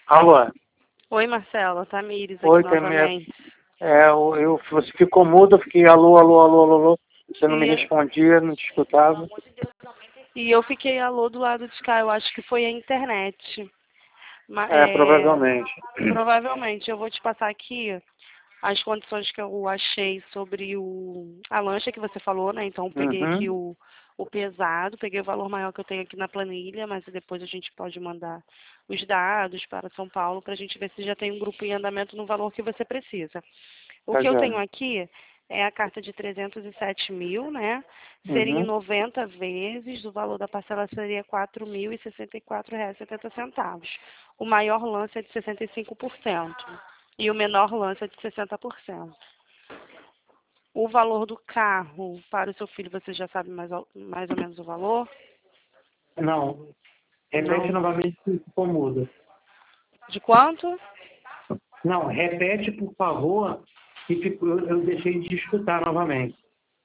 Alô? Oi, Marcelo, Tamires aqui Oi, novamente. você ficou mudo, eu fiquei alô, alô, alô, alô, alô. Você não me E, respondia, não te escutava. e eu fiquei alô do lado de cá, eu acho que foi a internet. Provavelmente. Provavelmente, eu vou te passar aqui as condições que eu achei sobre a lancha que você falou, né? Então, peguei aqui Uhum. o pesado, peguei o valor maior que eu tenho aqui na planilha, mas depois a gente pode mandar os dados para São Paulo para a gente ver se já tem um grupo em andamento no valor que você precisa. O Tá que eu já. tenho aqui é a carta de 307 mil, né? Seria em Uhum. 90 vezes, o valor da parcela seria R$ 4.064,70. O maior lance é de 65% e o menor lance é de 60%. O valor do carro para o seu filho, você já sabe mais ou menos o valor? Não. Repete Não. novamente se ficou mudo. De quanto? Não, repete, por favor, que eu deixei de escutar novamente.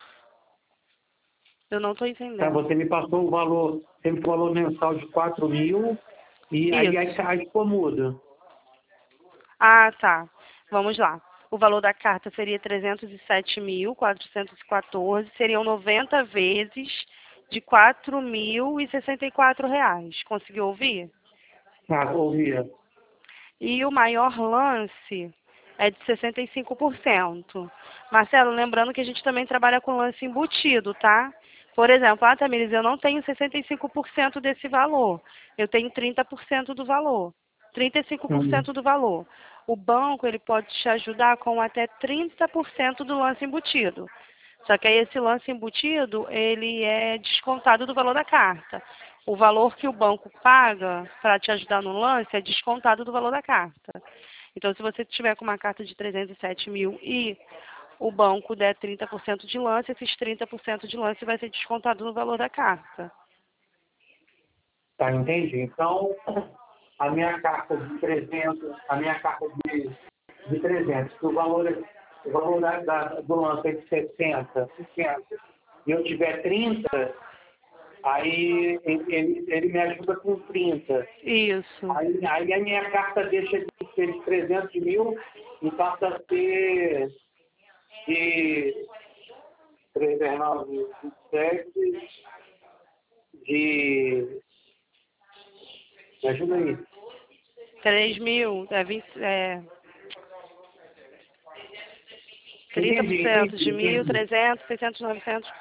Eu não estou Tá, entendendo. você me passou o valor, sempre o valor mensal de 4 mil, e aí Isso. ficou mudo. Ah, tá. Vamos lá. O valor da carta seria 307.414, seriam 90 vezes de R$ 4.064. Conseguiu ouvir? Ah, ouvia. E o maior lance é de 65%. Marcelo, lembrando que a gente também trabalha com lance embutido, tá? Por exemplo, Tamires, eu não tenho 65% desse valor. Eu tenho 30% do valor. 35% do valor. O banco, ele pode te ajudar com até 30% do lance embutido. Só que aí esse lance embutido, ele é descontado do valor da carta. O valor que o banco paga para te ajudar no lance é descontado do valor da carta. Então, se você tiver com uma carta de 307 mil e o banco der 30% de lance, esses 30% de lance vai ser descontado no valor da carta. Tá, entendi. Então, a minha carta de 300, a minha carta de 300, que o valor do lance é de 60, e eu tiver 30, aí ele me ajuda com 30. Isso. Aí a minha carta deixa de ser de 300 mil e passa a ser de 309, 27, de... Me ajuda aí. 3.000, 30% de Entendi. 1.300, 600, 900,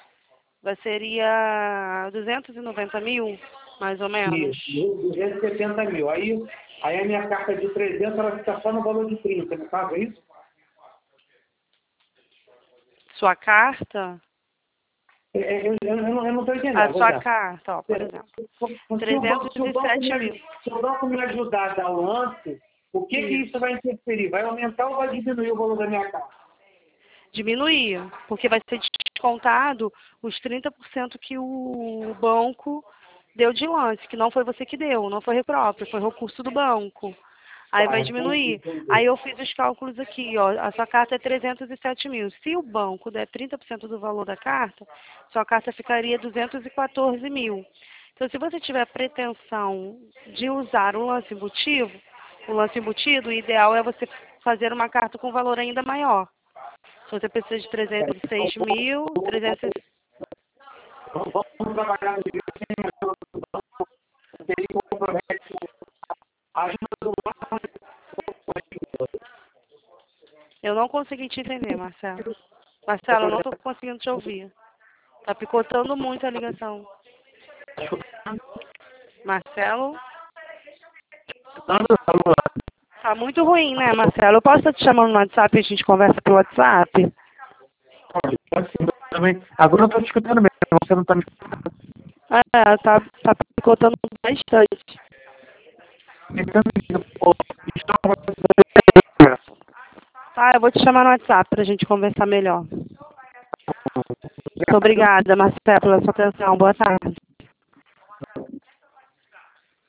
seria 290 mil, mais ou menos. Isso, 270 mil. Aí a minha carta de 300, ela fica só no valor de 30, não sabe, é isso? Sua carta? Eu não estou entendendo. A Por sua exemplo, carta, ó, por exemplo. se o banco 307 mil. me ajudar a dar o lance, o que Isso. isso vai interferir? Vai aumentar ou vai diminuir o valor da minha carta? Diminuir, porque vai ser descontado os 30% que o banco deu de lance, que não foi você que deu, não foi recurso, foi recurso do banco. Aí Tá, vai entendi, diminuir. entendi. Aí eu fiz os cálculos aqui, ó. A sua carta é 307 mil. Se o banco der 30% do valor da carta, sua carta ficaria 214 mil. Então, se você tiver pretensão de usar o lance embutido, o ideal é você fazer uma carta com valor ainda maior. Se você precisa de 306 mil, 300... Vamos trabalhar no dia que ele compromete a ajuda do Eu não consegui te entender, Marcelo. Marcelo, eu não estou conseguindo te ouvir. Tá picotando muito a ligação. Marcelo? Tá muito ruim, né, Marcelo? Eu posso estar te chamando no WhatsApp e a gente conversa pelo WhatsApp? também. Agora eu estou te escutando mesmo, você não está me escutando. Tá picotando bastante. Tá, eu vou te chamar no WhatsApp pra gente conversar melhor. Muito obrigada, Marcelo, pela sua atenção. Boa tarde.